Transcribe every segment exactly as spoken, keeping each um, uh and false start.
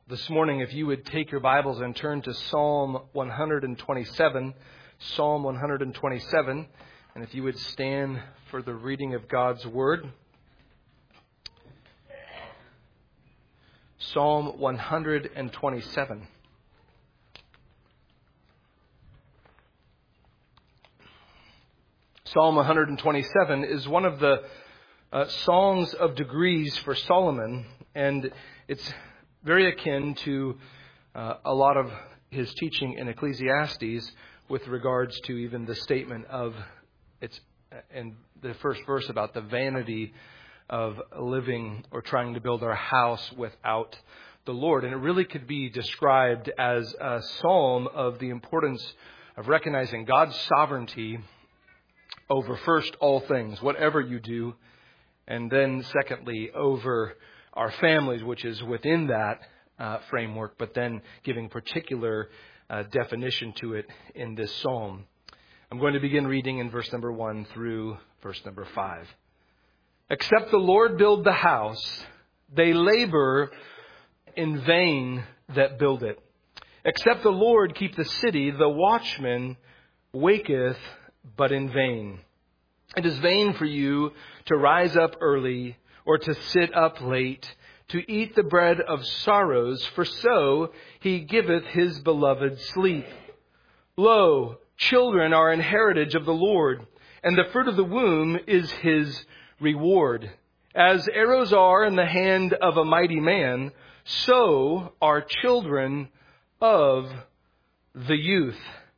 This morning, if you would take your Bibles and turn to Psalm one twenty-seven, Psalm one twenty-seven, and if you would stand for the reading of God's Word. Psalm one twenty-seven. Psalm one twenty-seven is one of the uh, songs of degrees for Solomon, and it's very akin to uh, a lot of his teaching in Ecclesiastes with regards to even the statement of its in the first verse about the vanity of living or trying to build our house without the Lord. And it really could be described as a psalm of the importance of recognizing God's sovereignty over first all things, whatever you do, and then secondly over our families, which is within that uh, framework, but then giving particular uh, definition to it in this psalm. I'm going to begin reading in verse number one through verse number five. Except the Lord build the house, they labor in vain that build it. Except the Lord keep the city, the watchman waketh but in vain. It is vain for you to rise up early or to sit up late, to eat the bread of sorrows, for so he giveth his beloved sleep. Lo, children are an heritage of the Lord, and the fruit of the womb is his reward. As arrows are in the hand of a mighty man, so are children of the youth.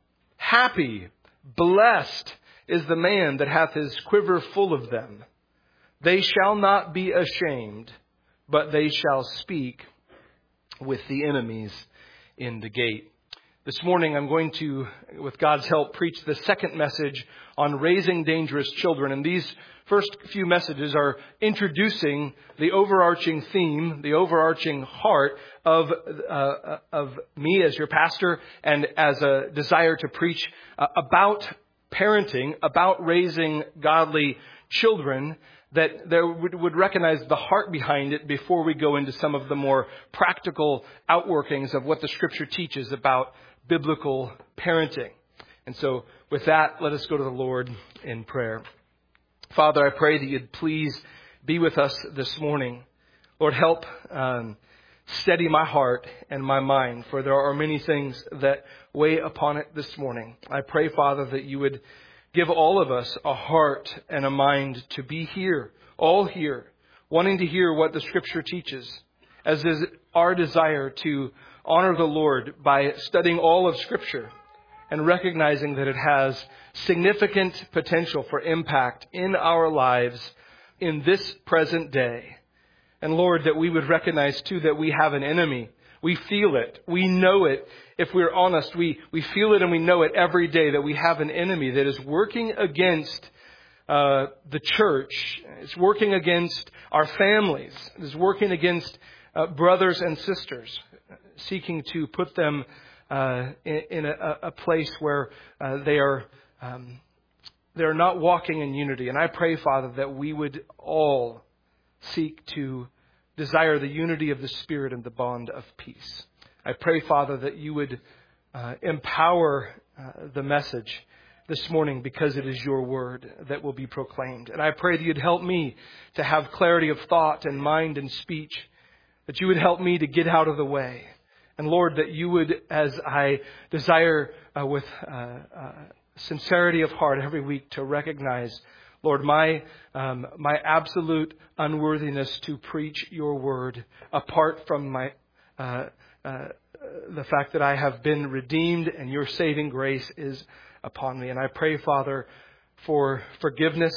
Happy, blessed is the man that hath his quiver full of them. They shall not be ashamed, but they shall speak with the enemies in the gate. This morning I'm going to, with God's help, preach the second message on raising dangerous children. And these first few messages are introducing the overarching theme, the overarching heart of uh, of me as your pastor and as a desire to preach uh, about parenting, about raising godly children, that there would, would recognize the heart behind it before we go into some of the more practical outworkings of what the Scripture teaches about biblical parenting. And so with that, let us go to the Lord in prayer. Father, I pray that you'd please be with us this morning. Lord, help um, steady my heart and my mind, for there are many things that weigh upon it this morning. I pray, Father, that you would give all of us a heart and a mind to be here, all here, wanting to hear what the Scripture teaches, as is our desire to honor the Lord by studying all of Scripture and recognizing that it has significant potential for impact in our lives in this present day. And Lord, that we would recognize too that we have an enemy. We feel it. We know it. If we're honest, we, we feel it and we know it every day that we have an enemy that is working against uh, the church. It's working against our families. It's working against uh, brothers and sisters, seeking to put them uh, in, in a, a place where uh, they are um, they're not walking in unity. And I pray, Father, that we would all seek to desire the unity of the Spirit and the bond of peace. I pray, Father, that you would uh, empower uh, the message this morning, because it is your word that will be proclaimed. And I pray that you'd help me to have clarity of thought and mind and speech, that you would help me to get out of the way. And Lord, that you would, as I desire uh, with uh, uh, sincerity of heart every week to recognize, Lord, my um, my absolute unworthiness to preach your word apart from my uh, uh, the fact that I have been redeemed and your saving grace is upon me. And I pray, Father, for forgiveness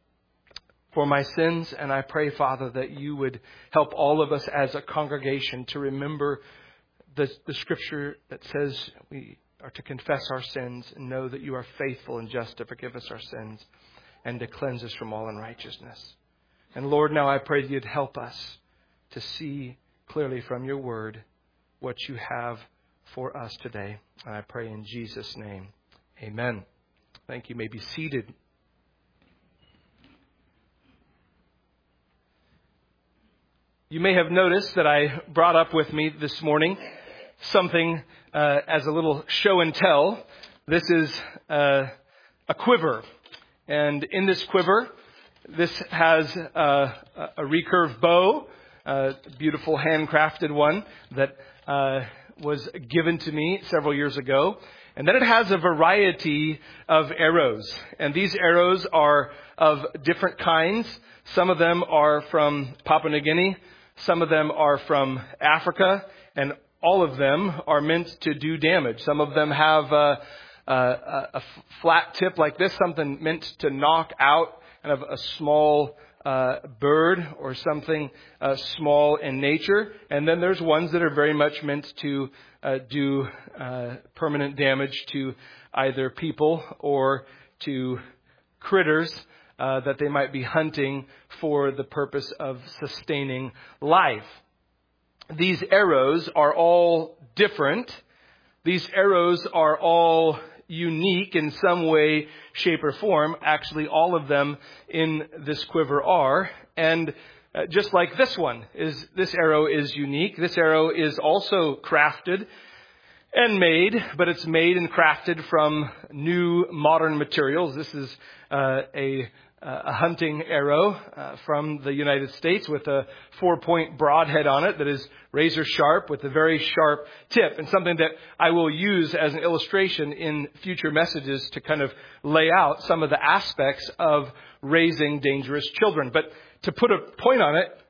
for my sins. And I pray, Father, that you would help all of us as a congregation to remember the, the Scripture that says we are to confess our sins and know that you are faithful and just to forgive us our sins and to cleanse us from all unrighteousness. And Lord, now I pray that you'd help us to see clearly from your word what you have for us today. And I pray in Jesus' name, amen. Thank you. You may be seated. You may have noticed that I brought up with me this morning something uh, as a little show and tell. This is uh, a quiver. And in this quiver, this has uh, a recurve bow, a beautiful handcrafted one that uh, was given to me several years ago. And then it has a variety of arrows. And these arrows are of different kinds. Some of them are from Papua New Guinea. Some of them are from Africa. And all of them are meant to do damage. Some of them have a, a, a flat tip like this, something meant to knock out kind of a small uh, bird or something uh, small in nature. And then there's ones that are very much meant to uh, do uh, permanent damage to either people or to critters uh, that they might be hunting for the purpose of sustaining life. These arrows are all different. These arrows are all unique in some way, shape, or form. Actually, all of them in this quiver are. And uh, just like this one, is this arrow is unique. This arrow is also crafted and made, but it's made and crafted from new modern materials. This is uh, a a hunting arrow uh, from the United States with a four-point broadhead on it that is razor sharp with a very sharp tip, and something that I will use as an illustration in future messages to kind of lay out some of the aspects of raising dangerous children. But to put a point on it,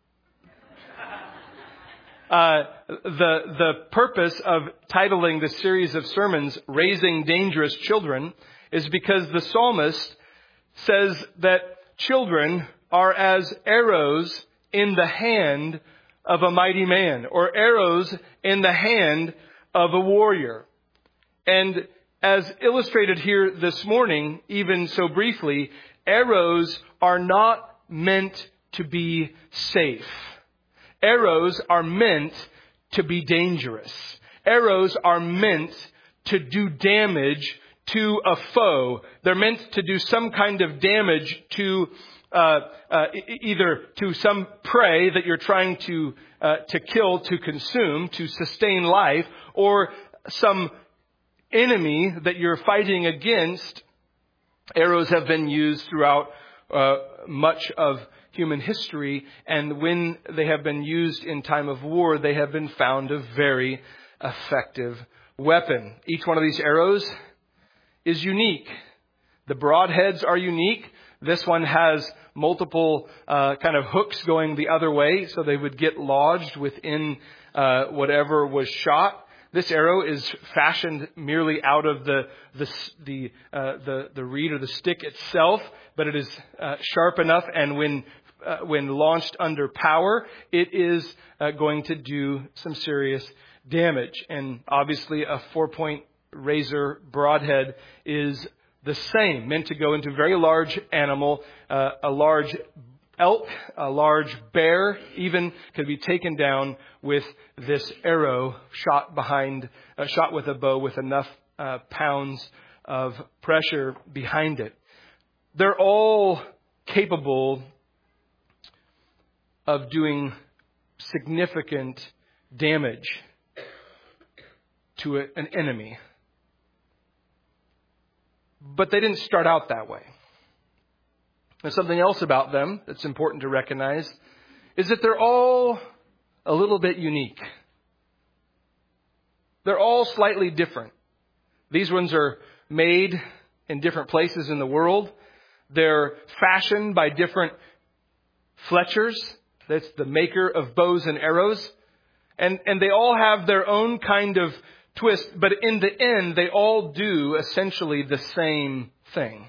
uh, the the purpose of titling this series of sermons "Raising Dangerous Children" is because the psalmist says that children are as arrows in the hand of a mighty man, or arrows in the hand of a warrior. And as illustrated here this morning, even so briefly, arrows are not meant to be safe. Arrows are meant to be dangerous. Arrows are meant to do damage to a foe. They're meant to do some kind of damage to uh, uh, either to some prey that you're trying to uh, to kill, to consume, to sustain life, or some enemy that you're fighting against. Arrows have been used throughout uh, much of human history, and when they have been used in time of war, they have been found a very effective weapon. Each one of these arrows is unique. The broadheads are unique. This one has multiple uh, kind of hooks going the other way, so they would get lodged within uh, whatever was shot. This arrow is fashioned merely out of the the the uh, the, the reed or the stick itself, but it is uh, sharp enough, and when uh, when launched under power, it is uh, going to do some serious damage. And obviously, a four-point razor broadhead is the same, meant to go into a very large animal, uh, a large elk, a large bear, even could be taken down with this arrow shot behind, uh, shot with a bow with enough uh, pounds of pressure behind it. They're all capable of doing significant damage to a, an enemy. But they didn't start out that way. There's something else about them that's important to recognize, is that they're all a little bit unique. They're all slightly different. These ones are made in different places in the world. They're fashioned by different Fletchers. That's the maker of bows and arrows. And, and they all have their own kind of twist, but in the end, they all do essentially the same thing.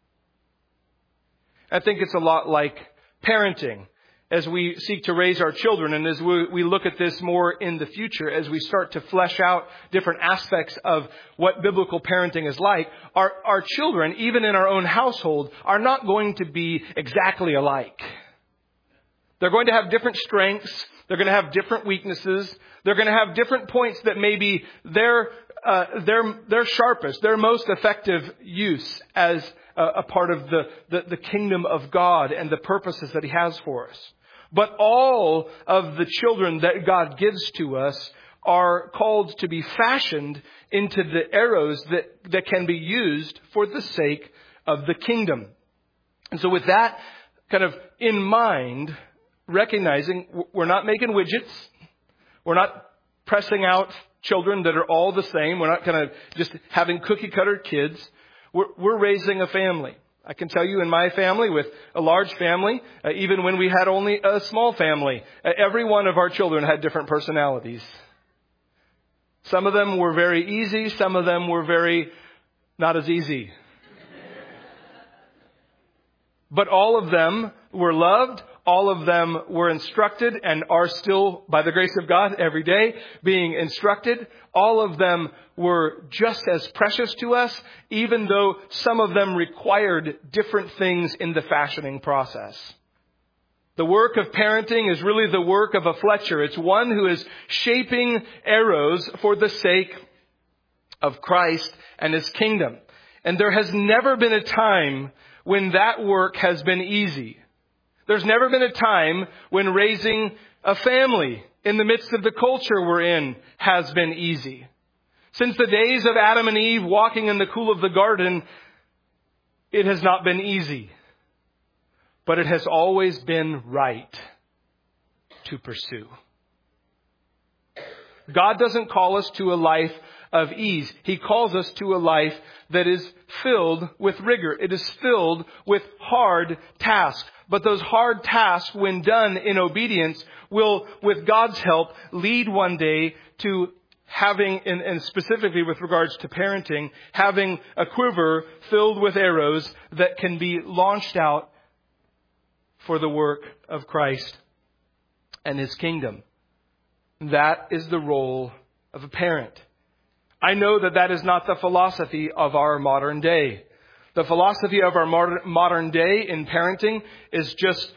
I think it's a lot like parenting. As we seek to raise our children, and as we, we look at this more in the future, as we start to flesh out different aspects of what biblical parenting is like, our, our children, even in our own household, are not going to be exactly alike. They're going to have different strengths. They're going to have different weaknesses. They're going to have different points that maybe they're, uh, they're, they're sharpest, their most effective use as a, a part of the, the, the kingdom of God and the purposes that He has for us. But all of the children that God gives to us are called to be fashioned into the arrows that, that can be used for the sake of the kingdom. And so with that kind of in mind, recognizing we're not making widgets, we're not pressing out children that are all the same, we're not kind of just having cookie cutter kids, we're, we're raising a family. I can tell you in my family, with a large family, uh, even when we had only a small family, uh, every one of our children had different personalities. Some of them were very easy. Some of them were very not as easy. But all of them were loved. All of them were instructed and are still, by the grace of God, every day being instructed. All of them were just as precious to us, even though some of them required different things in the fashioning process. The work of parenting is really the work of a Fletcher. It's one who is shaping arrows for the sake of Christ and His kingdom. And there has never been a time when that work has been easy. There's never been a time when raising a family in the midst of the culture we're in has been easy. Since the days of Adam and Eve walking in the cool of the garden, it has not been easy. But it has always been right to pursue. God doesn't call us to a life of ease. He calls us to a life that is filled with rigor. It is filled with hard tasks. But those hard tasks, when done in obedience, will, with God's help, lead one day to having, and, and specifically with regards to parenting, having a quiver filled with arrows that can be launched out for the work of Christ and His kingdom. That is the role of a parent. I know that that is not the philosophy of our modern day. The philosophy of our modern day in parenting is just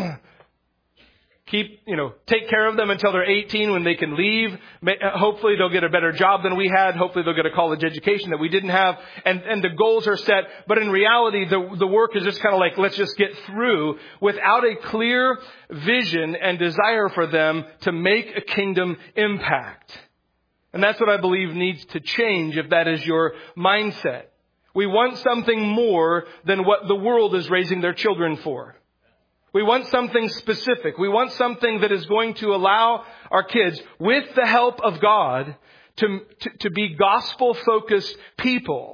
keep, you know, take care of them until they're eighteen when they can leave. Hopefully they'll get a better job than we had. Hopefully they'll get a college education that we didn't have. And, and the goals are set. But in reality, the, the work is just kind of like, let's just get through without a clear vision and desire for them to make a kingdom impact. And that's what I believe needs to change if that is your mindset. We want something more than what the world is raising their children for. We want something specific. We want something that is going to allow our kids, with the help of God, to, to, to be gospel-focused people.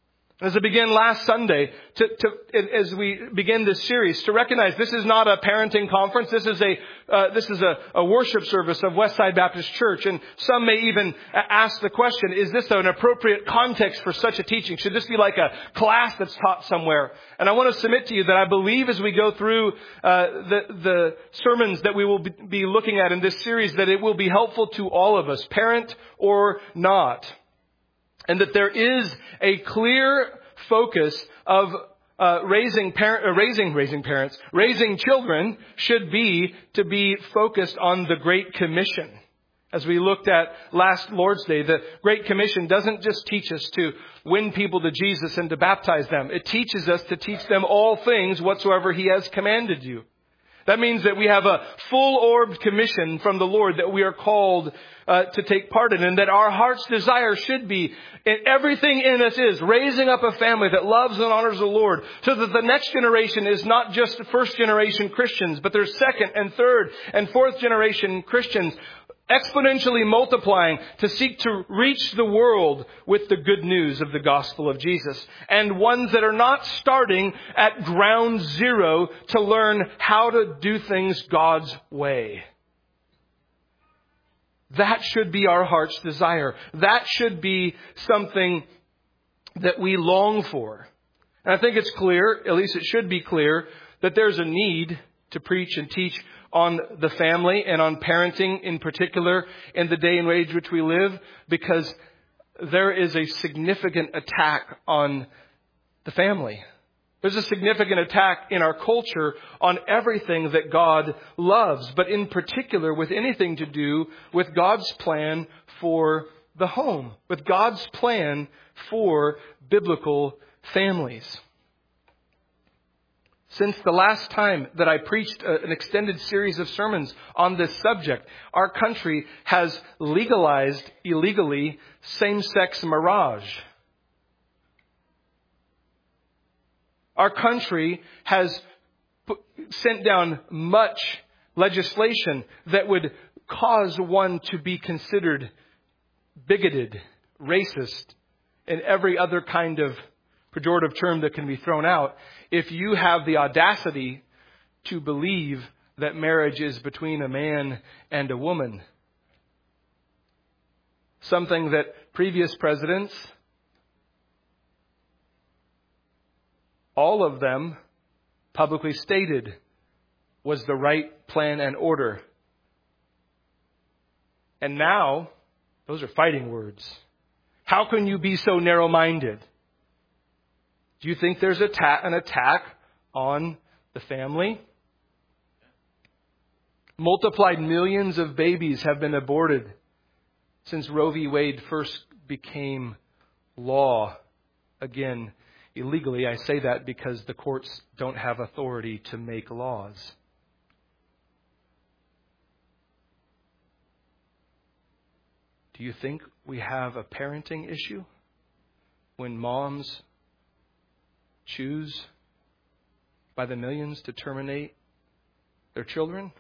As I began last Sunday, to, to, as we begin this series, to recognize this is not a parenting conference. This is a uh, this is a, a worship service of Westside Baptist Church. And some may even ask the question, is this an appropriate context for such a teaching? Should this be like a class that's taught somewhere? And I want to submit to you that I believe as we go through uh, the, the sermons that we will be looking at in this series, that it will be helpful to all of us, parent or not. And that there is a clear focus of uh, raising, parent, uh, raising, raising parents, raising children should be to be focused on the Great Commission. As we looked at last Lord's Day, the Great Commission doesn't just teach us to win people to Jesus and to baptize them. It teaches us to teach them all things whatsoever He has commanded you. That means that we have a full-orbed commission from the Lord that we are called uh, to take part in, and that our heart's desire should be, and everything in us is, raising up a family that loves and honors the Lord, so that the next generation is not just first-generation Christians, but there's second and third and fourth-generation Christians, exponentially multiplying to seek to reach the world with the good news of the gospel of Jesus. And ones that are not starting at ground zero to learn how to do things God's way. That should be our heart's desire. That should be something that we long for. And I think it's clear, at least it should be clear, that there's a need to preach and teach on the family and on parenting in particular in the day and age which we live, because there is a significant attack on the family. There's a significant attack in our culture on everything that God loves, but in particular with anything to do with God's plan for the home, with God's plan for biblical families. Since the last time that I preached a, an extended series of sermons on this subject, our country has legalized illegally same-sex marriage. Our country has put, sent down much legislation that would cause one to be considered bigoted, racist, and every other kind of pejorative term that can be thrown out if you have the audacity to believe that marriage is between a man and a woman. Something that previous presidents, all of them publicly stated was the right plan and order. And now, those are fighting words. How can you be so narrow-minded? Do you think there's a ta- an attack on the family? Multiplied millions of babies have been aborted since Roe v. Wade first became law. Again, illegally. I say that because the courts don't have authority to make laws. Do you think we have a parenting issue when moms choose by the millions to terminate their children?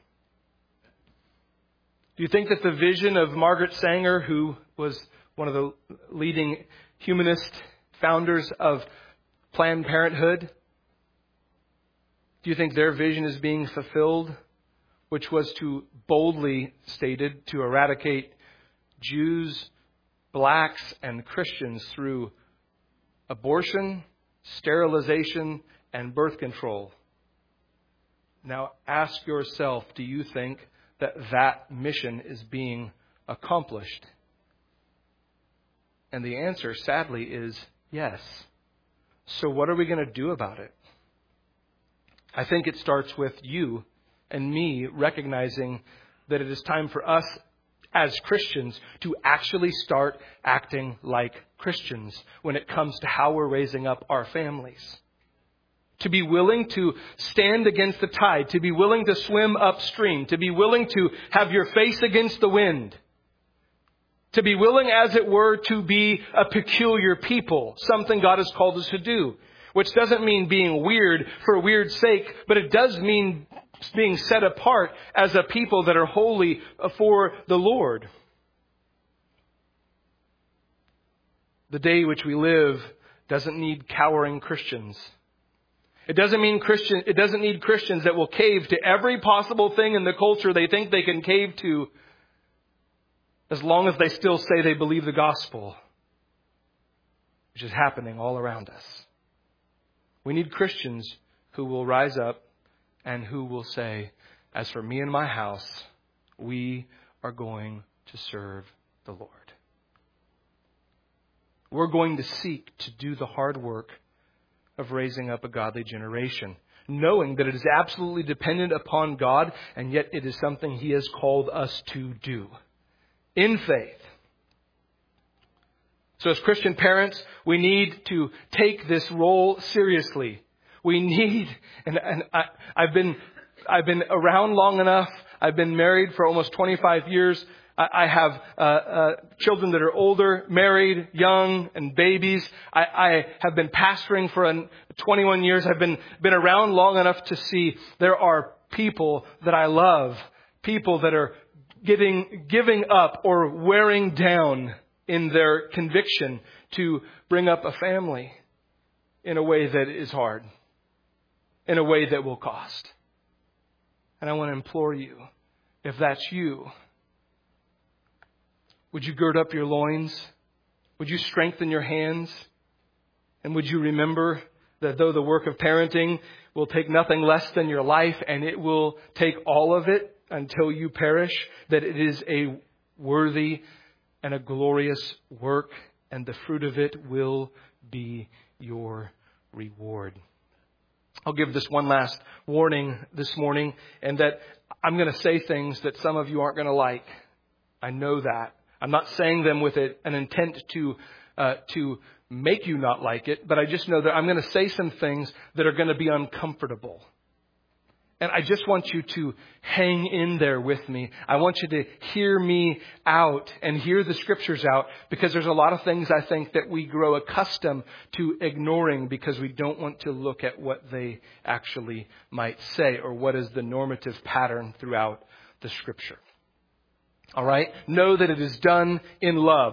Do you think that the vision of Margaret Sanger, who was one of the leading humanist founders of Planned Parenthood, do you think their vision is being fulfilled, which was to boldly stated to eradicate Jews, blacks, and Christians through abortion, sterilization, and birth control? Now ask yourself, do you think that that mission is being accomplished? And the answer, sadly, is yes. So what are we going to do about it? I think it starts with you and me recognizing that it is time for us as Christians to actually start acting like Christians when it comes to how we're raising up our families. To be willing to stand against the tide, to be willing to swim upstream, to be willing to have your face against the wind, to be willing, as it were, to be a peculiar people, something God has called us to do, which doesn't mean being weird for weird's sake, but it does mean being set apart as a people that are holy for the Lord. The day which we live doesn't need cowering Christians. It doesn't mean Christian, it doesn't need Christians that will cave to every possible thing in the culture they think they can cave to, as long as they still say they believe the gospel, which is happening all around us. We need Christians who will rise up and who will say, as for me and my house, we are going to serve the Lord. We're going to seek to do the hard work of raising up a godly generation, knowing that it is absolutely dependent upon God, and yet it is something He has called us to do in faith. So as Christian parents, we need to take this role seriously. We need, and, and I, I've been, I've been around long enough. I've been married for almost twenty-five years. I, I have uh, uh, children that are older, married, young, and babies. I, I have been pastoring for an, twenty-one years. I've been been around long enough to see there are people that I love, people that are giving giving up or wearing down in their conviction to bring up a family in a way that is hard, in a way that will cost. And I want to implore you, if that's you, would you gird up your loins? Would you strengthen your hands? And would you remember that though the work of parenting will take nothing less than your life, and it will take all of it until you perish, that it is a worthy and a glorious work, and the fruit of it will be your reward. I'll give this one last warning this morning, and that I'm going to say things that some of you aren't going to like. I know that. I'm not saying them with a, an intent to uh, to make you not like it, but I just know that I'm going to say some things that are going to be uncomfortable. And I just want you to hang in there with me. I want you to hear me out and hear the scriptures out, because there's a lot of things I think that we grow accustomed to ignoring because we don't want to look at what they actually might say or what is the normative pattern throughout the scripture. All right? Know that it is done in love.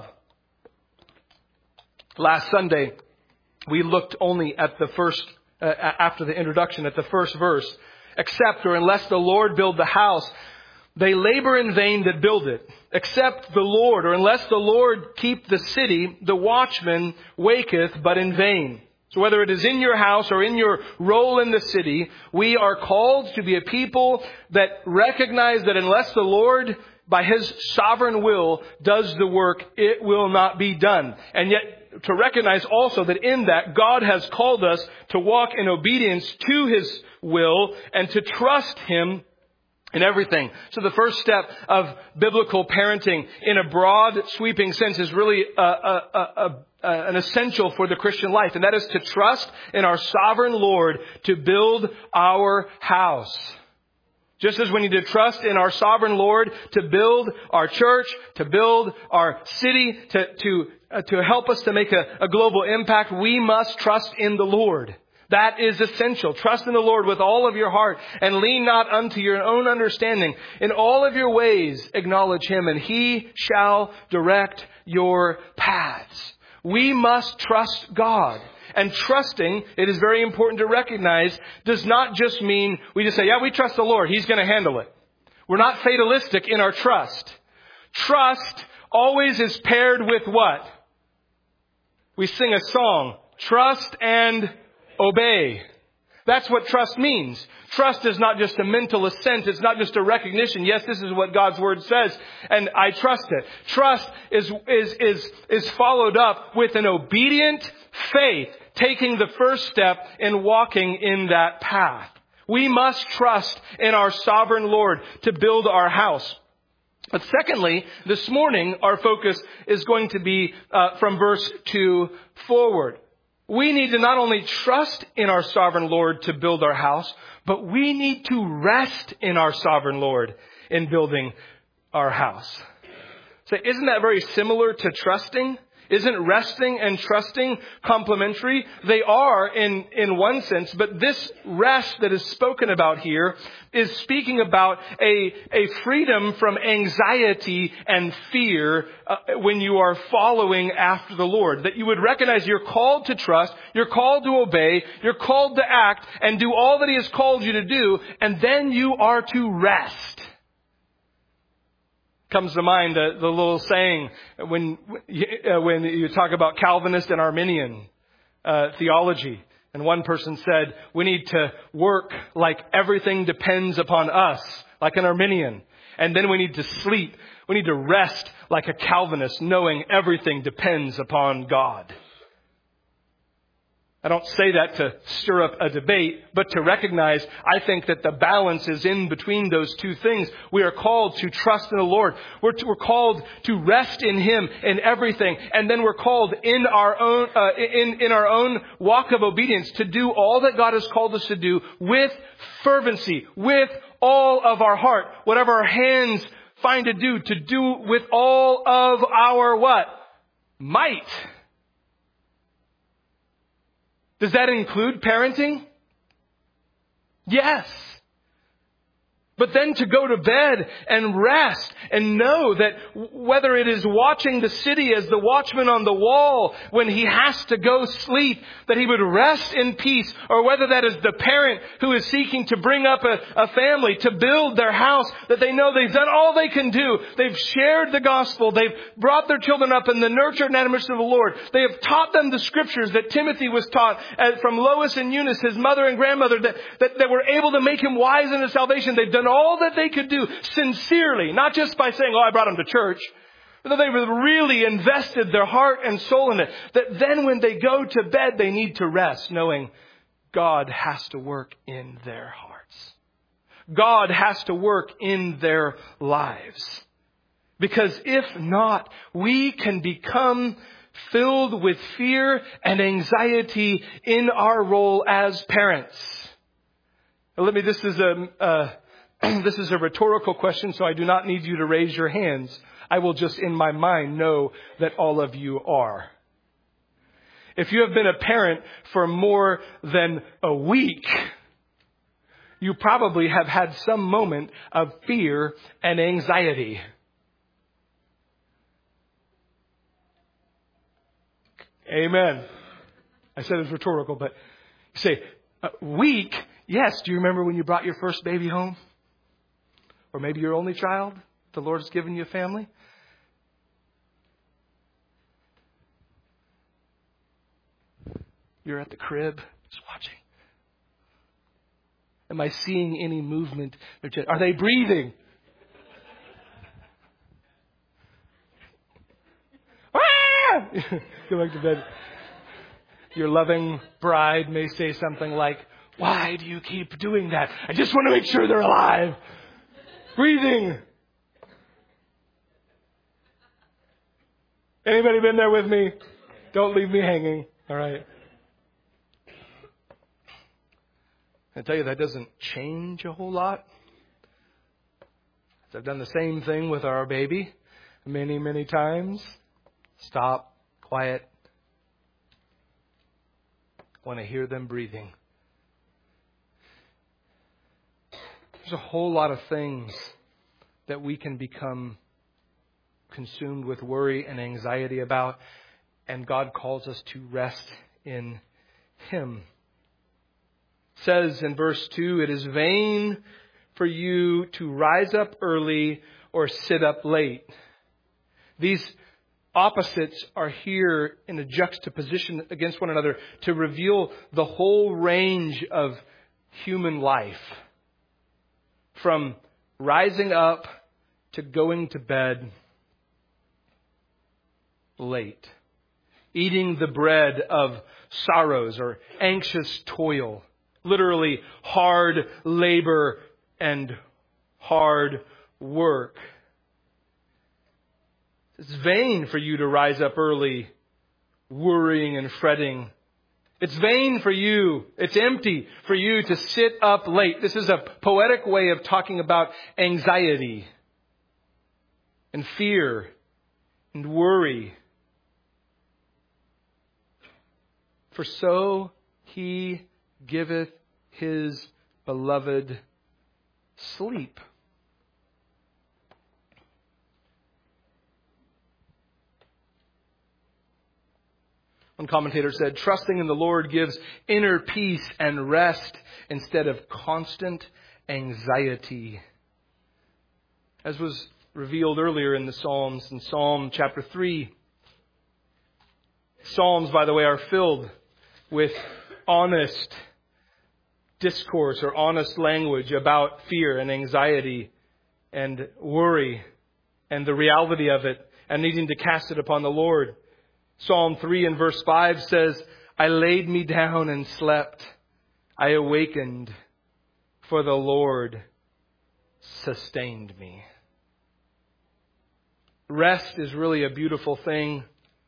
Last Sunday, we looked only at the first, uh, after the introduction, at the first verse. Except or unless the Lord build the house, they labor in vain that build it. Except the Lord, or unless the Lord keep the city, the watchman waketh but in vain. So whether it is in your house or in your role in the city, we are called to be a people that recognize that unless the Lord, by His sovereign will, does the work, it will not be done. And yet, to recognize also that in that, God has called us to walk in obedience to His will and to trust Him in everything. So the first step of biblical parenting in a broad, sweeping sense is really a, a, a, a, an essential for the Christian life. And that is to trust in our sovereign Lord to build our house. Just as we need to trust in our sovereign Lord to build our church, to build our city, to to uh, to help us to make a, a global impact, we must trust in the Lord. That is essential. Trust in the Lord with all of your heart and lean not unto your own understanding. In all of your ways, acknowledge Him, and He shall direct your paths. We must trust God. And trusting, it is very important to recognize, does not just mean we just say, yeah, we trust the Lord. He's going to handle it. We're not fatalistic in our trust. Trust always is paired with what? We sing a song, trust and obey. That's what trust means. Trust is not just a mental assent. It's not just a recognition. Yes, this is what God's Word says, and I trust it. Trust is, is, is, is followed up with an obedient faith, taking the first step in walking in that path. We must trust in our sovereign Lord to build our house. But secondly, this morning, our focus is going to be uh, from verse two forward. We need to not only trust in our sovereign Lord to build our house, but we need to rest in our sovereign Lord in building our house. So isn't that very similar to trusting? Isn't resting and trusting complementary? They are in, in one sense, but this rest that is spoken about here is speaking about a, a freedom from anxiety and fear uh, when you are following after the Lord. That you would recognize you're called to trust, you're called to obey, you're called to act and do all that He has called you to do, and then you are to rest. Comes to mind uh, the little saying when uh, when you talk about Calvinist and Arminian uh, theology. And one person said, we need to work like everything depends upon us, like an Arminian. And then we need to sleep. We need to rest like a Calvinist, knowing everything depends upon God. I don't say that to stir up a debate, but to recognize, I think that the balance is in between those two things. We are called to trust in the Lord. We're, to, we're called to rest in Him in everything. And then we're called in our own, uh, in, in our own walk of obedience to do all that God has called us to do with fervency, with all of our heart. Whatever our hands find to do, to do with all of our what? Might. Does that include parenting? Yes. But then to go to bed and rest and know that whether it is watching the city as the watchman on the wall when he has to go sleep, that he would rest in peace, or whether that is the parent who is seeking to bring up a, a family to build their house, that they know they've done all they can do. They've shared the gospel. They've brought their children up in the nurture and admonition of the Lord. They have taught them the scriptures that Timothy was taught from Lois and Eunice, his mother and grandmother, that, that, that were able to make him wise into salvation. They've done all that they could do sincerely, not just by saying, oh, I brought them to church, but that they really invested their heart and soul in it. That then when they go to bed, they need to rest, knowing God has to work in their hearts. God has to work in their lives. Because if not, we can become filled with fear and anxiety in our role as parents. Now, let me, this is a, uh, this is a rhetorical question, so I do not need you to raise your hands. I will just in my mind know that all of you are. If you have been a parent for more than a week, you probably have had some moment of fear and anxiety. Amen. I said it's rhetorical, but you say, a week? Yes. Do you remember when you brought your first baby home? Or maybe your only child? The Lord has given you a family? You're at the crib, just watching. Am I seeing any movement? Are they breathing? Ah! Go back to bed. Your loving bride may say something like, why do you keep doing that? I just want to make sure they're alive. Breathing. Anybody been there with me? Don't leave me hanging. All right. I tell you, that doesn't change a whole lot. I've done the same thing with our baby many, many times. Stop, quiet. Want to hear them breathing. There's a whole lot of things that we can become consumed with worry and anxiety about, and God calls us to rest in Him. It says in verse two, it is vain for you to rise up early or sit up late. These opposites are here in a juxtaposition against one another to reveal the whole range of human life. From rising up to going to bed late. Eating the bread of sorrows or anxious toil. Literally hard labor and hard work. It's vain for you to rise up early, worrying and fretting. It's vain for you, it's empty for you to sit up late. This is a poetic way of talking about anxiety and fear and worry. For so He giveth His beloved sleep. One commentator said, trusting in the Lord gives inner peace and rest instead of constant anxiety. As was revealed earlier in the Psalms, in Psalm chapter three. Psalms, by the way, are filled with honest discourse or honest language about fear and anxiety and worry and the reality of it and needing to cast it upon the Lord. Psalm three and verse five says, I laid me down and slept. I awakened, for the Lord sustained me. Rest is really a beautiful thing.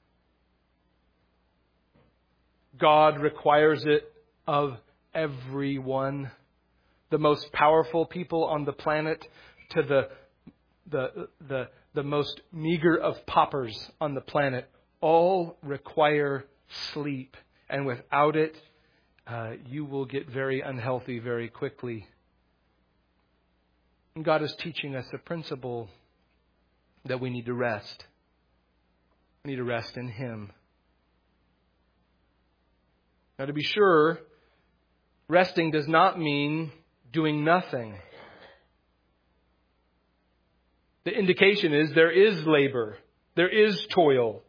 God requires it of everyone. The most powerful people on the planet to the, the, the, the most meager of paupers on the planet all require sleep. And without it, uh, you will get very unhealthy very quickly. And God is teaching us a principle that we need to rest. We need to rest in Him. Now, to be sure, resting does not mean doing nothing. The indication is there is labor. There is toil.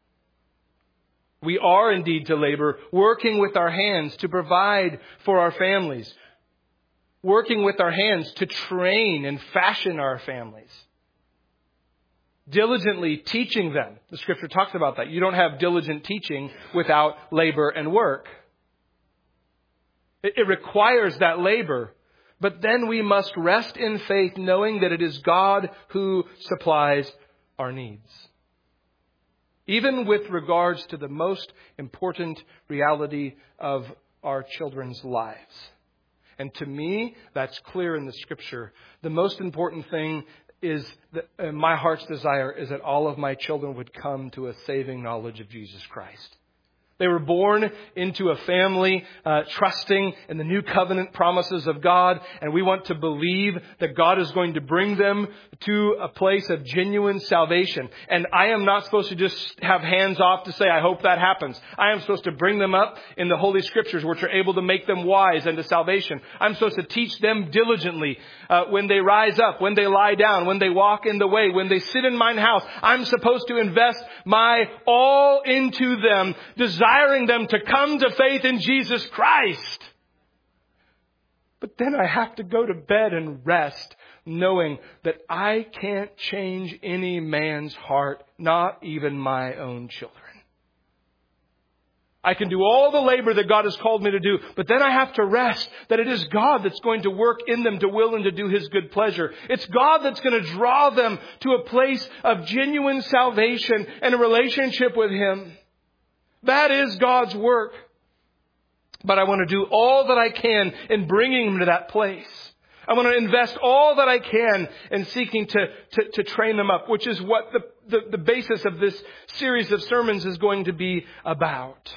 We are indeed to labor, working with our hands to provide for our families. Working with our hands to train and fashion our families. Diligently teaching them. The Scripture talks about that. You don't have diligent teaching without labor and work. It, it requires that labor. But then we must rest in faith, knowing that it is God who supplies our needs. Even with regards to the most important reality of our children's lives. And to me, that's clear in the Scripture. The most important thing is that uh, my heart's desire is that all of my children would come to a saving knowledge of Jesus Christ. They were born into a family uh, trusting in the new covenant promises of God. And we want to believe that God is going to bring them to a place of genuine salvation. And I am not supposed to just have hands off to say, I hope that happens. I am supposed to bring them up in the Holy Scriptures, which are able to make them wise unto salvation. I'm supposed to teach them diligently uh, when they rise up, when they lie down, when they walk in the way, when they sit in mine house. I'm supposed to invest my all into them, desiring them to come to faith in Jesus Christ. But then I have to go to bed and rest, knowing that I can't change any man's heart, not even my own children. I can do all the labor that God has called me to do, but then I have to rest that it is God that's going to work in them to will and to do His good pleasure. It's God that's going to draw them to a place of genuine salvation and a relationship with Him. That is God's work. But I want to do all that I can in bringing them to that place. I want to invest all that I can in seeking to, to, to train them up, which is what the, the, the basis of this series of sermons is going to be about.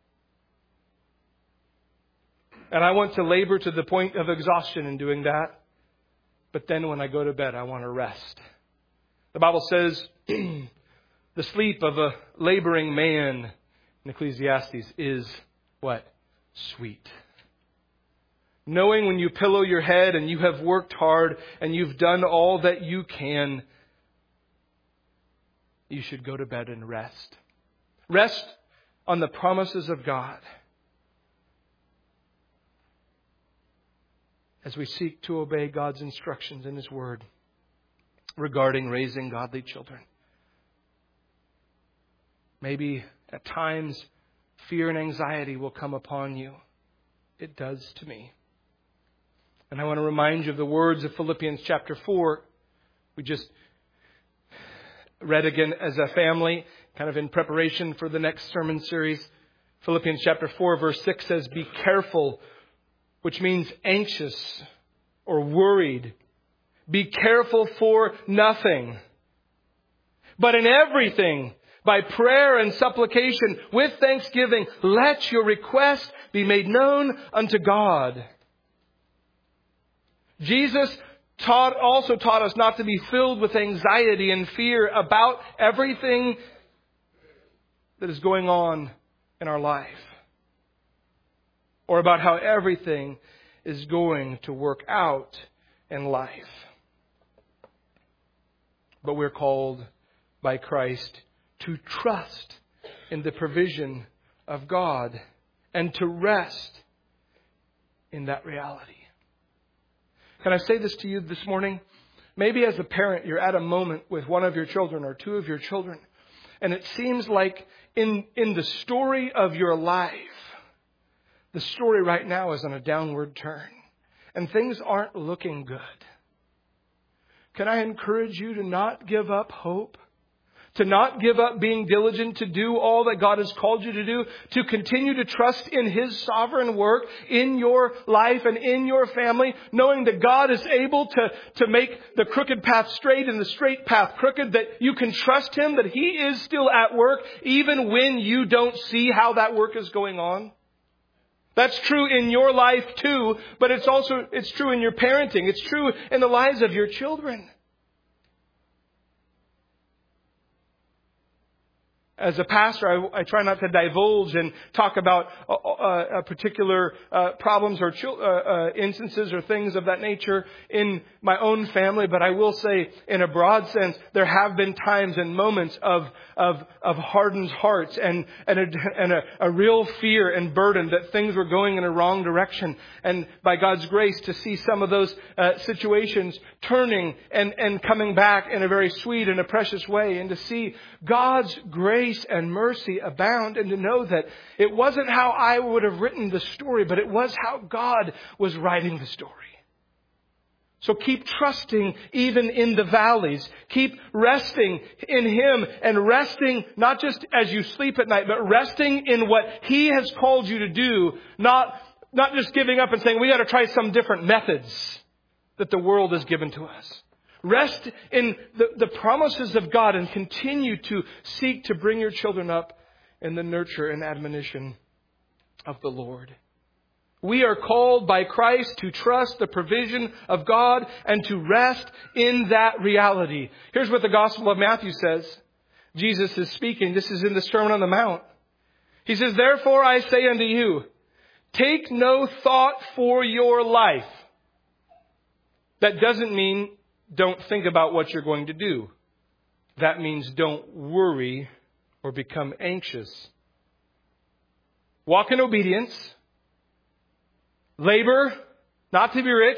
And I want to labor to the point of exhaustion in doing that. But then when I go to bed, I want to rest. The Bible says the sleep of a laboring man in Ecclesiastes is what? Sweet. Knowing when you pillow your head and you have worked hard and you've done all that you can, you should go to bed and rest. Rest on the promises of God. As we seek to obey God's instructions in His Word regarding raising godly children. Maybe at times fear and anxiety will come upon you. It does to me. And I want to remind you of the words of Philippians chapter four. We just read again as a family, kind of in preparation for the next sermon series. Philippians chapter four verse six says, be careful, which means anxious or worried. Be careful for nothing, but in everything, by prayer and supplication, with thanksgiving, let your request be made known unto God. Jesus taught, also taught us not to be filled with anxiety and fear about everything that is going on in our life, or about how everything is going to work out in life. But we're called by Christ to trust in the provision of God and to rest in that reality. Can I say this to you this morning? Maybe as a parent, you're at a moment with one of your children or two of your children, and it seems like in, in the story of your life, the story right now is on a downward turn, and things aren't looking good. Can I encourage you to not give up hope? To not give up being diligent to do all that God has called you to do, to continue to trust in His sovereign work in your life and in your family, knowing that God is able to, to make the crooked path straight and the straight path crooked, that you can trust Him, that He is still at work, even when you don't see how that work is going on. That's true in your life too, but it's also, it's true in your parenting. It's true in the lives of your children. As a pastor, I, I try not to divulge and talk about uh, uh, particular uh, problems or ch- uh, uh, instances or things of that nature in my own family. But I will say, in a broad sense, there have been times and moments of of, of hardened hearts and and, a, and a, a real fear and burden that things were going in a wrong direction. And by God's grace, to see some of those uh, situations turning and and coming back in a very sweet and a precious way, and to see God's grace and mercy abound, and to know that it wasn't how I would have written the story, but it was how God was writing the story. So keep trusting even in the valleys. Keep resting in Him and resting not just as you sleep at night, but resting in what He has called you to do. Not, not just giving up and saying, we got to try some different methods that the world has given to us. Rest in the, the promises of God and continue to seek to bring your children up in the nurture and admonition of the Lord. We are called by Christ to trust the provision of God and to rest in that reality. Here's what the Gospel of Matthew says. Jesus is speaking. This is in the Sermon on the Mount. He says, therefore I say unto you, take no thought for your life. That doesn't mean don't think about what you're going to do. That means don't worry or become anxious. Walk in obedience. Labor, not to be rich,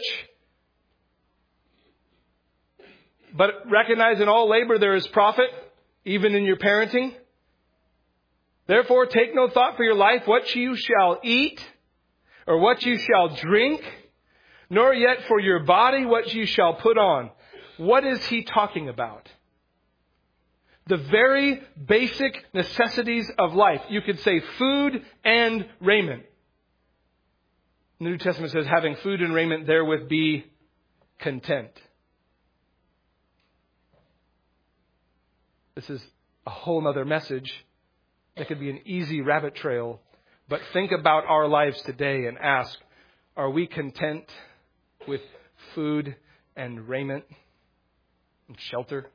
but recognize in all labor there is profit, even in your parenting. Therefore, take no thought for your life, what you shall eat, or what you shall drink, nor yet for your body, what you shall put on. What is he talking about? The very basic necessities of life. You could say food and raiment. The New Testament says, having food and raiment therewith be content. This is a whole other message that could be an easy rabbit trail. But think about our lives today and ask, are we content with food and raiment and shelter?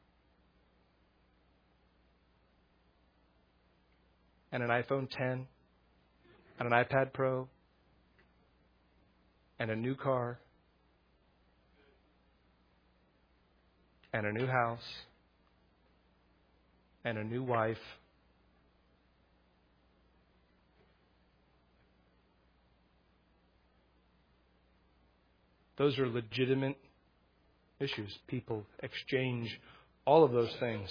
And an iPhone ten and an iPad Pro and a new car and a new house and a new wife. Those are legitimate issues. People exchange all of those things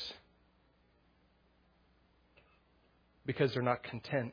because they're not content.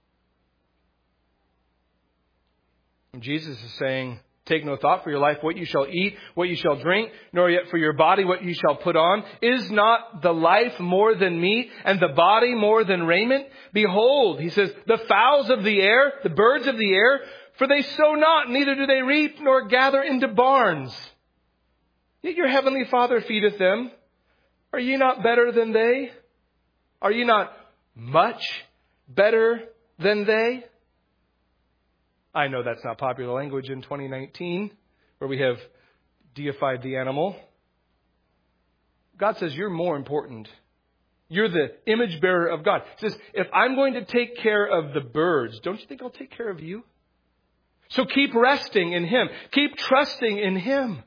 And Jesus is saying, take no thought for your life, what you shall eat, what you shall drink, nor yet for your body, what you shall put on. Is not the life more than meat, and the body more than raiment? Behold, he says, the fowls of the air, the birds of the air, for they sow not, neither do they reap, nor gather into barns. Yet your heavenly Father feedeth them. Are ye not better than they? Are ye not much better than they? I know that's not popular language in twenty nineteen, where we have deified the animal. God says you're more important. You're the image bearer of God. He says, if I'm going to take care of the birds, don't you think I'll take care of you? So keep resting in Him. Keep trusting in Him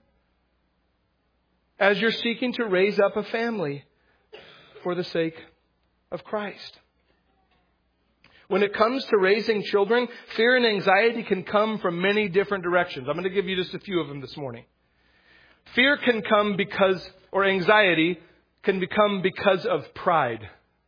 as you're seeking to raise up a family for the sake of Christ. When it comes to raising children, fear and anxiety can come from many different directions. I'm going to give you just a few of them this morning. Fear can come because, or anxiety can become because of pride.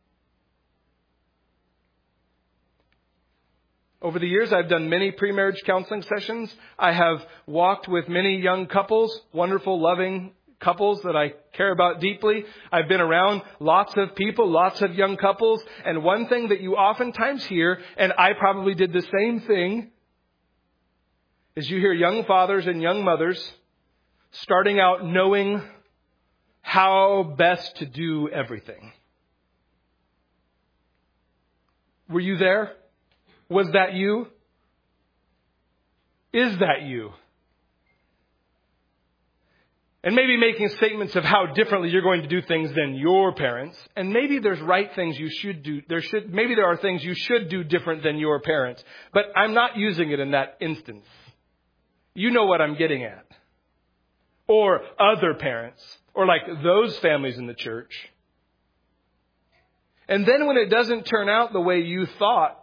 Over the years, I've done many pre-marriage counseling sessions. I have walked with many young couples, wonderful, loving couples that I care about deeply. I've been around lots of people, lots of young couples. And one thing that you oftentimes hear, and I probably did the same thing, is you hear young fathers and young mothers starting out knowing how best to do everything. Were you there? Was that you? Is that you? And maybe making statements of how differently you're going to do things than your parents. And maybe there's right things you should do. There should, maybe there are things you should do different than your parents. But I'm not using it in that instance. You know what I'm getting at. Or other parents. Or like those families in the church. And then when it doesn't turn out the way you thought,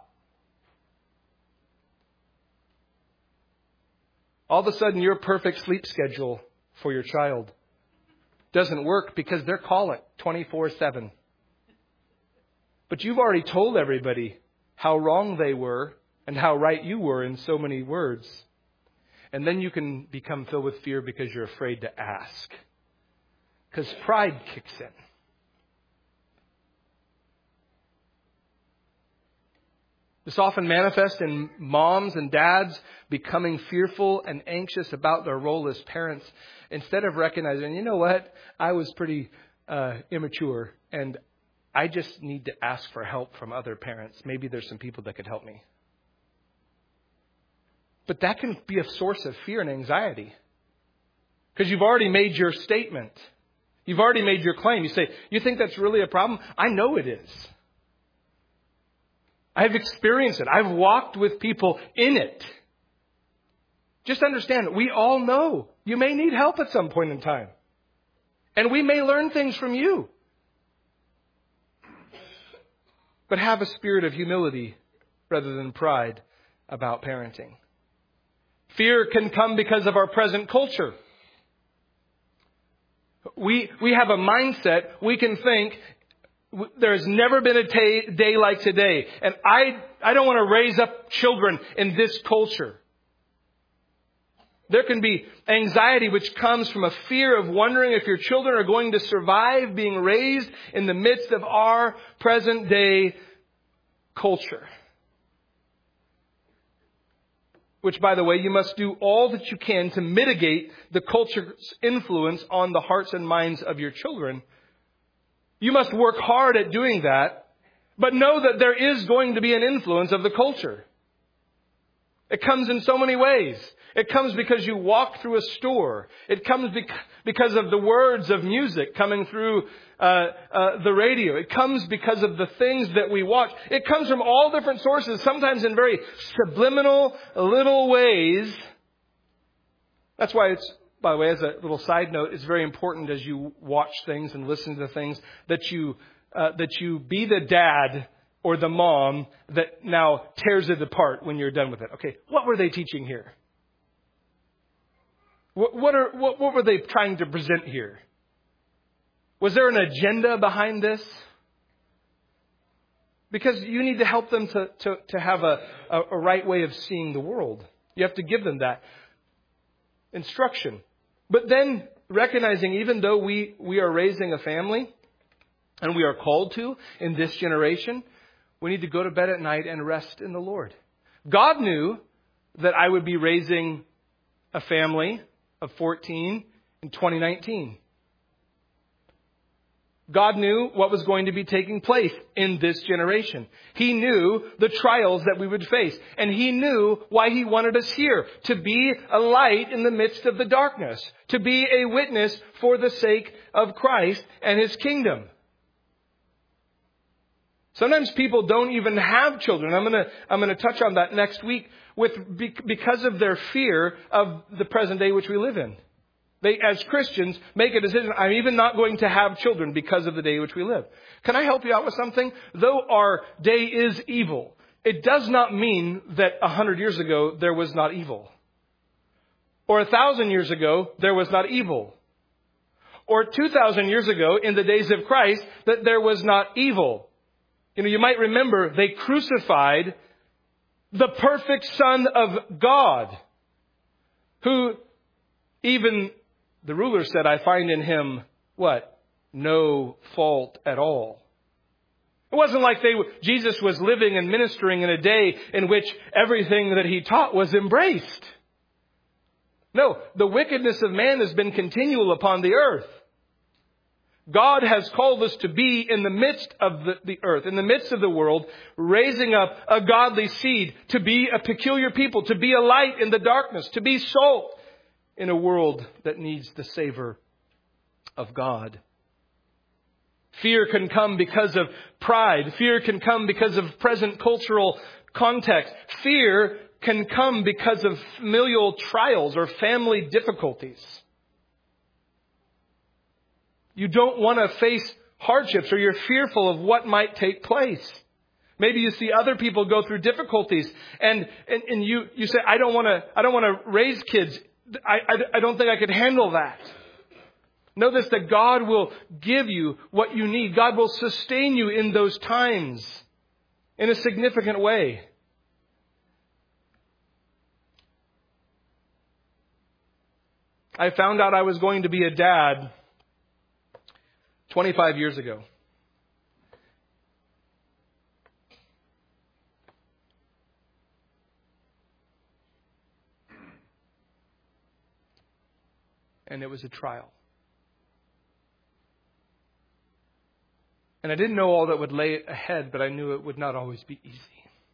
all of a sudden your perfect sleep schedule for your child doesn't work because they're calling twenty-four seven. But you've already told everybody how wrong they were and how right you were in so many words. And then you can become filled with fear because you're afraid to ask. Because pride kicks in. This often manifests in moms and dads becoming fearful and anxious about their role as parents instead of recognizing, you know what, I was pretty uh, immature and I just need to ask for help from other parents. Maybe there's some people that could help me. But that can be a source of fear and anxiety because you've already made your statement. You've already made your claim. You say, you think that's really a problem? I know it is. I've experienced it. I've walked with people in it. Just understand, we all know you may need help at some point in time. And we may learn things from you. But have a spirit of humility rather than pride about parenting. Fear can come because of our present culture. We, we have a mindset, we can think, there has never been a t- day like today. And I, I don't want to raise up children in this culture. There can be anxiety which comes from a fear of wondering if your children are going to survive being raised in the midst of our present day culture. Which, by the way, you must do all that you can to mitigate the culture's influence on the hearts and minds of your children. You must work hard at doing that, but know that there is going to be an influence of the culture. It comes in so many ways. It comes because you walk through a store. It comes bec- because of the words of music coming through uh, uh, the radio. It comes because of the things that we watch. It comes from all different sources, sometimes in very subliminal little ways. That's why it's, by the way, as a little side note, it's very important as you watch things and listen to things that you uh, that you be the dad or the mom that now tears it apart when you're done with it. Okay, what were they teaching here? What, what are what, what were they trying to present here? Was there an agenda behind this? Because you need to help them to to, to have a, a, a right way of seeing the world. You have to give them that instruction. But then recognizing even though we, we are raising a family and we are called to in this generation, we need to go to bed at night and rest in the Lord. God knew that I would be raising a family of fourteen in twenty nineteen. God knew what was going to be taking place in this generation. He knew the trials that we would face. And He knew why He wanted us here. To be a light in the midst of the darkness. To be a witness for the sake of Christ and His kingdom. Sometimes people don't even have children. I'm going to I'm going to touch on that next week with because of their fear of the present day which we live in. They, as Christians, make a decision, I'm even not going to have children because of the day which we live. Can I help you out with something? Though our day is evil, it does not mean that a hundred years ago there was not evil. Or a thousand years ago there was not evil. Or two thousand years ago in the days of Christ that there was not evil. You know, you might remember they crucified the perfect Son of God, who even the ruler said, I find in Him, what? No fault at all. It wasn't like they Jesus was living and ministering in a day in which everything that He taught was embraced. No, the wickedness of man has been continual upon the earth. God has called us to be in the midst of the, the earth, in the midst of the world, raising up a godly seed, to be a peculiar people, to be a light in the darkness, to be salt in a world that needs the savor of God. Fear can come because of pride. Fear can come because of present cultural context. Fear can come because of familial trials or family difficulties. You don't want to face hardships, or you're fearful of what might take place. Maybe you see other people go through difficulties and, and, and you, you say, I don't want to, I don't want to raise kids. I, I, I don't think I could handle that. Know this, that God will give you what you need. God will sustain you in those times in a significant way. I found out I was going to be a dad twenty-five years ago. And it was a trial. And I didn't know all that would lay ahead, but I knew it would not always be easy.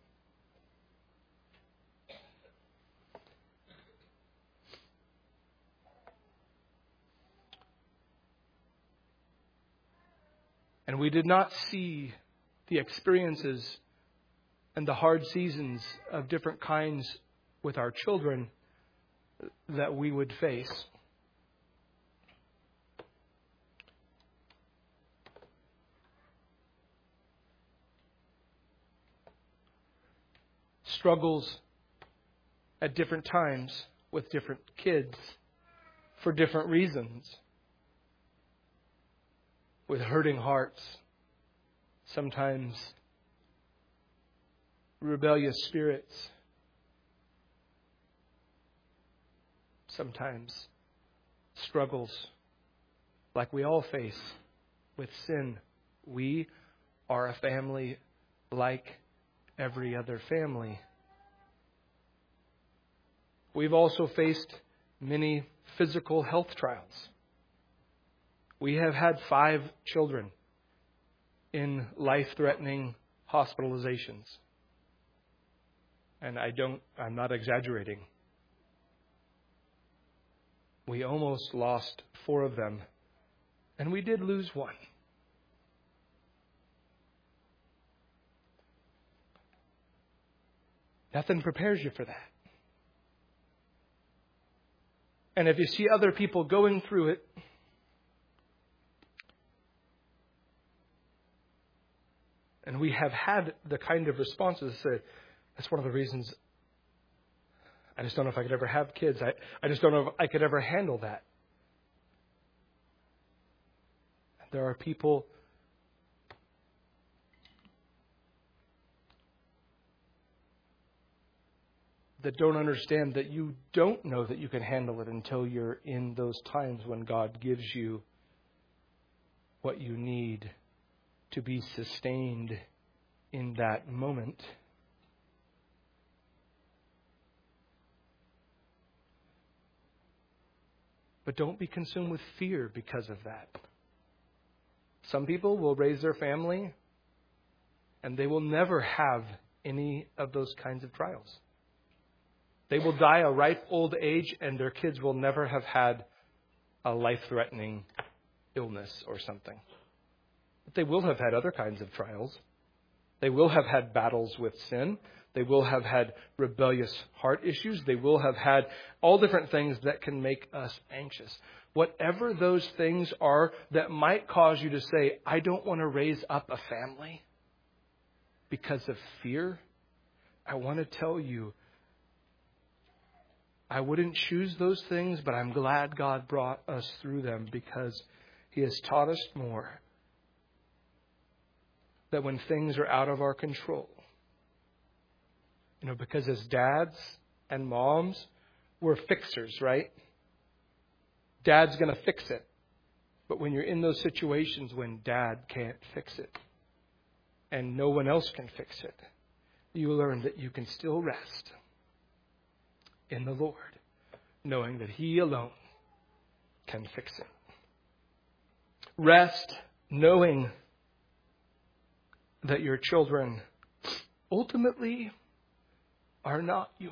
And we did not see the experiences and the hard seasons of different kinds with our children that we would face. Struggles at different times with different kids for different reasons. With hurting hearts, sometimes rebellious spirits, sometimes struggles like we all face with sin. We are a family like every other family. We've also faced many physical health trials. We have had five children in life-threatening hospitalizations. And I don't, I'm not exaggerating. We almost lost four of them. And we did lose one. Nothing prepares you for that. And if you see other people going through it, and we have had the kind of responses that that's one of the reasons I just don't know if I could ever have kids. I, I just don't know if I could ever handle that. There are people that don't understand that you don't know that you can handle it until you're in those times when God gives you what you need to be sustained in that moment. But don't be consumed with fear because of that. Some people will raise their family and they will never have any of those kinds of trials. They will die a ripe old age and their kids will never have had a life-threatening illness or something. But they will have had other kinds of trials. They will have had battles with sin. They will have had rebellious heart issues. They will have had all different things that can make us anxious. Whatever those things are that might cause you to say, I don't want to raise up a family because of fear, I want to tell you, I wouldn't choose those things, but I'm glad God brought us through them because He has taught us more. That when things are out of our control, you know, because as dads and moms, we're fixers, right? Dad's going to fix it. But when you're in those situations when dad can't fix it and no one else can fix it, you learn that you can still rest in the Lord, knowing that He alone can fix it. Rest knowing that your children ultimately are not yours.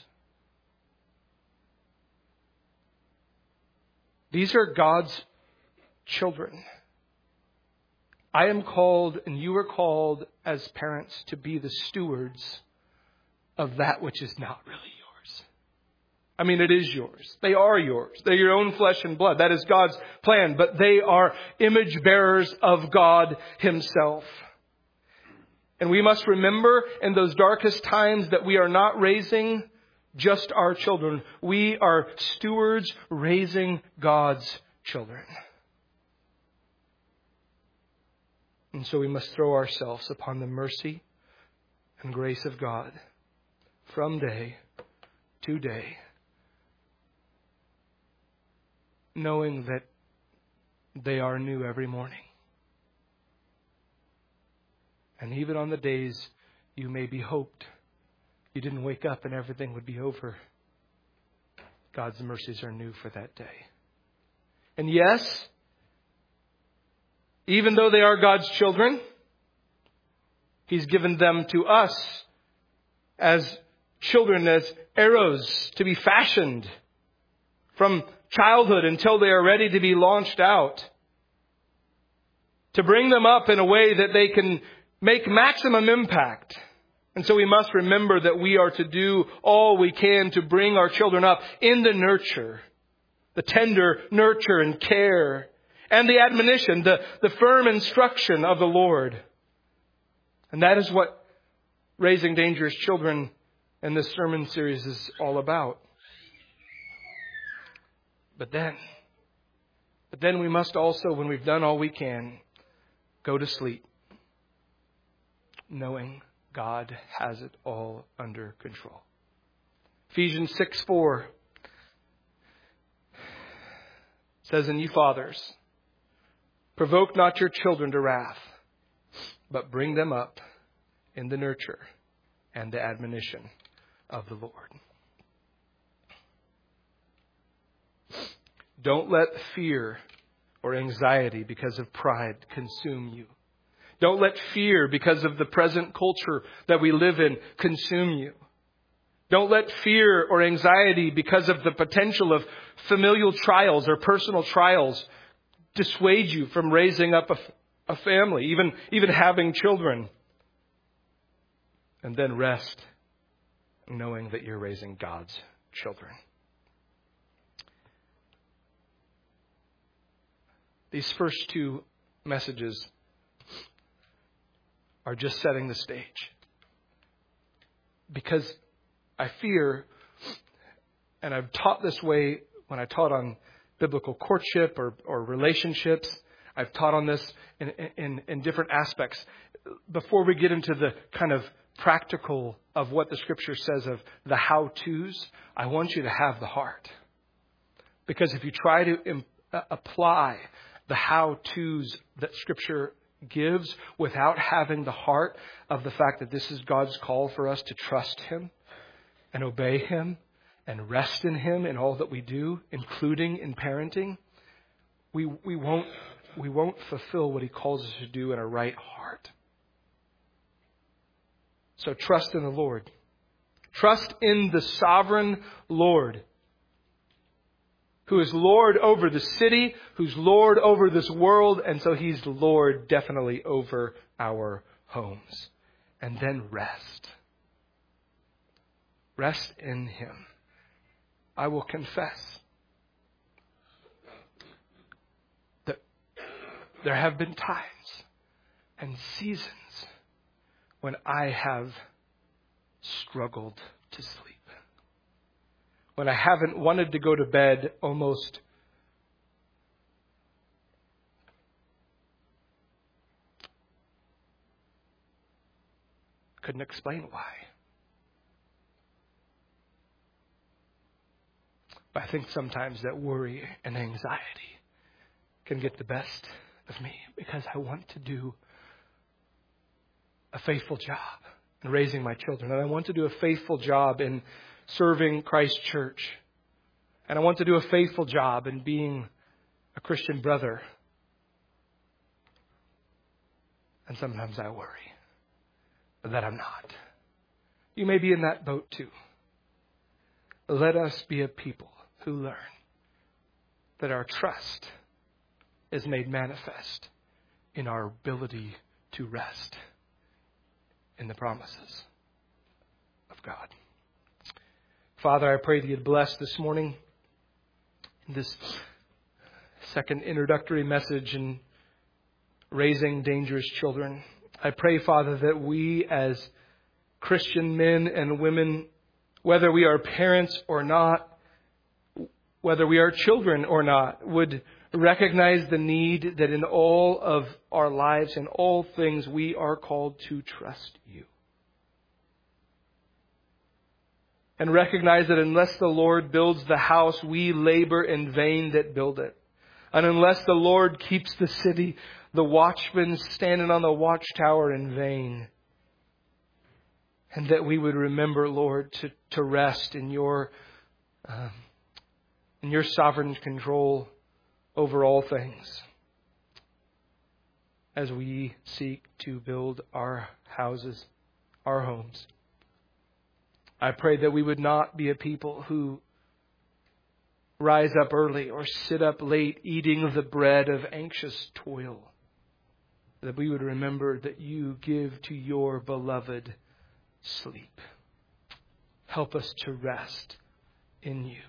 These are God's children. I am called, and you are called as parents to be the stewards of that which is not really yours. I mean, it is yours. They are yours. They're your own flesh and blood. That is God's plan. But they are image bearers of God Himself. And we must remember in those darkest times that we are not raising just our children. We are stewards raising God's children. And so we must throw ourselves upon the mercy and grace of God from day to day. knowing that they are new every morning. And even on the days you maybe hoped you didn't wake up and everything would be over, God's mercies are new for that day. And yes, even though they are God's children, He's given them to us as children, as arrows to be fashioned from childhood until they are ready to be launched out. To bring them up in a way that they can make maximum impact. And so we must remember that we are to do all we can to bring our children up in the nurture, the tender nurture and care, and the admonition, the, the firm instruction of the Lord. And that is what Raising Dangerous Children in this sermon series is all about. But then, but then we must also, when we've done all we can, go to sleep, knowing God has it all under control. Ephesians six four says, "And you fathers, provoke not your children to wrath, but bring them up in the nurture and the admonition of the Lord." Don't let fear or anxiety because of pride consume you. Don't let fear because of the present culture that we live in consume you. Don't let fear or anxiety because of the potential of familial trials or personal trials dissuade you from raising up a, a family, even, even having children. And then rest knowing that you're raising God's children. These first two messages are just setting the stage. Because I fear, and I've taught this way when I taught on biblical courtship or, or relationships. I've taught on this in, in, in different aspects. Before we get into the kind of practical of what the Scripture says of the how-tos, I want you to have the heart. Because if you try to im- apply the how-tos that Scripture gives without having the heart of the fact that this is God's call for us to trust Him and obey Him and rest in Him in all that we do, including in parenting, we we won't we won't fulfill what He calls us to do in a right heart. So trust in the Lord. Trust in the sovereign Lord, who is Lord over the city, who's Lord over this world, and so He's Lord definitely over our homes. And then rest. Rest in Him. I will confess that there have been times and seasons when I have struggled to sleep. When I haven't wanted to go to bed almost couldn't explain why. But I think sometimes that worry and anxiety can get the best of me because I want to do a faithful job in raising my children. And I want to do a faithful job in serving Christ Church. And I want to do a faithful job in being a Christian brother. And sometimes I worry that I'm not. You may be in that boat too. Let us be a people who learn that our trust is made manifest in our ability to rest in the promises of God. Father, I pray that You'd bless this morning in this second introductory message in raising dangerous children. I pray, Father, that we as Christian men and women, whether we are parents or not, whether we are children or not, would recognize the need that in all of our lives and all things we are called to trust You. and recognize that unless the Lord builds the house, we labor in vain that build it. And unless the Lord keeps the city, the watchman standing on the watchtower in vain. And that we would remember, Lord, to, to rest in your, um, in your sovereign control over all things as we seek to build our houses, our homes. I pray that we would not be a people who rise up early or sit up late eating the bread of anxious toil. That we would remember that you give to your beloved sleep. Help us to rest in you,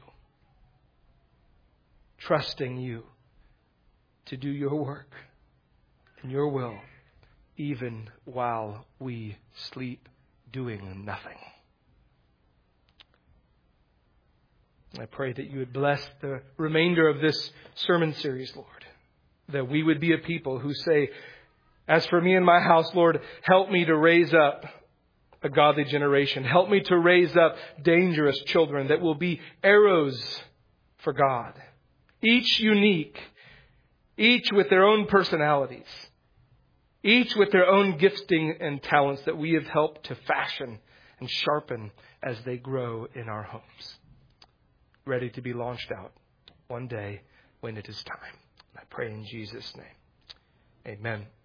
trusting you to do your work and your will, even while we sleep doing nothing. I pray that you would bless the remainder of this sermon series, Lord. That we would be a people who say, as for me and my house, Lord, help me to raise up a godly generation. Help me to raise up dangerous children that will be arrows for God. Each unique, each with their own personalities, each with their own gifting and talents that we have helped to fashion and sharpen as they grow in our homes. Ready to be launched out one day when it is time. I pray in Jesus' name. Amen.